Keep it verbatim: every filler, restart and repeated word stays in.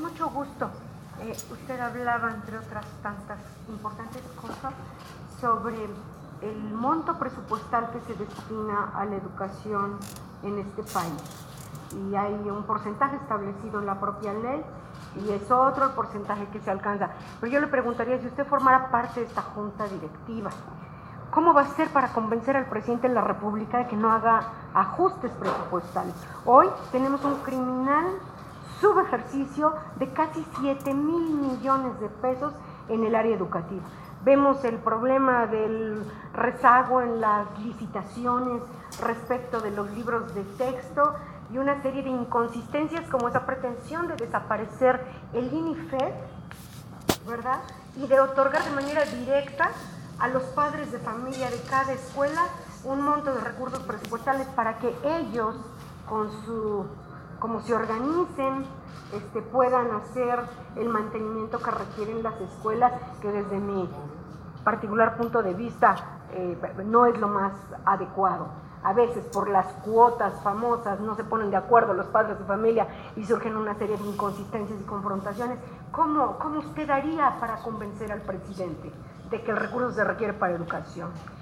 mucho gusto. Eh, usted hablaba, entre otras tantas importantes cosas, sobre el monto presupuestal que se destina a la educación en este país. Y hay un porcentaje establecido en la propia ley y es otro el porcentaje que se alcanza. Pero yo le preguntaría, si usted formara parte de esta junta directiva, ¿cómo va a ser para convencer al presidente de la República de que no haga ajustes presupuestales? Hoy tenemos un criminal subejercicio de casi siete mil millones de pesos en el área educativa. Vemos el problema del rezago en las licitaciones respecto de los libros de texto y una serie de inconsistencias como esa pretensión de desaparecer el INIFED, ¿verdad? Y de otorgar de manera directa a los padres de familia de cada escuela un monto de recursos presupuestales para que ellos, con su, como se organicen, este, puedan hacer el mantenimiento que requieren las escuelas, que desde mi particular punto de vista eh, no es lo más adecuado. A veces por las cuotas famosas no se ponen de acuerdo los padres de familia y surgen una serie de inconsistencias y confrontaciones. ¿Cómo, cómo usted haría para convencer al presidente de que el recurso se requiere para educación?